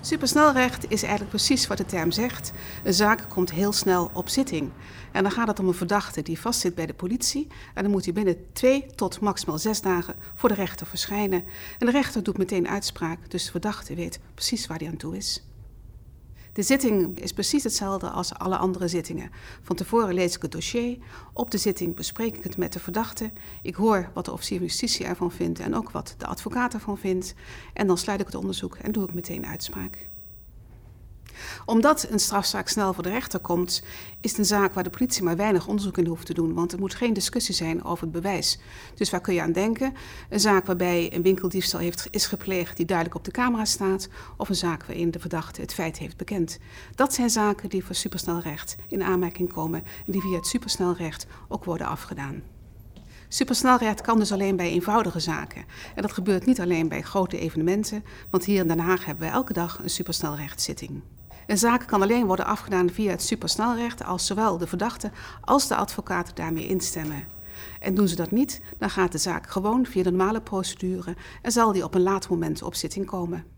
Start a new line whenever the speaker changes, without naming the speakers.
Supersnelrecht is eigenlijk precies wat de term zegt. Een zaak komt heel snel op zitting. En dan gaat het om een verdachte die vastzit bij de politie. En dan moet hij binnen 2 tot maximaal 6 dagen voor de rechter verschijnen. En de rechter doet meteen uitspraak, dus de verdachte weet precies waar hij aan toe is. De zitting is precies hetzelfde als alle andere zittingen. Van tevoren lees ik het dossier. Op de zitting bespreek ik het met de verdachte. Ik hoor wat de officier van justitie ervan vindt en ook wat de advocaat ervan vindt. En dan sluit ik het onderzoek en doe ik meteen uitspraak. Omdat een strafzaak snel voor de rechter komt, is het een zaak waar de politie maar weinig onderzoek in hoeft te doen, want er moet geen discussie zijn over het bewijs. Dus waar kun je aan denken? Een zaak waarbij een winkeldiefstal is gepleegd die duidelijk op de camera staat, of een zaak waarin de verdachte het feit heeft bekend. Dat zijn zaken die voor supersnelrecht in aanmerking komen en die via het supersnelrecht ook worden afgedaan. Supersnelrecht kan dus alleen bij eenvoudige zaken. En dat gebeurt niet alleen bij grote evenementen, want hier in Den Haag hebben we elke dag een supersnelrechtszitting. Een zaak kan alleen worden afgedaan via het supersnelrecht als zowel de verdachte als de advocaat daarmee instemmen. En doen ze dat niet, dan gaat de zaak gewoon via de normale procedure en zal die op een later moment op zitting komen.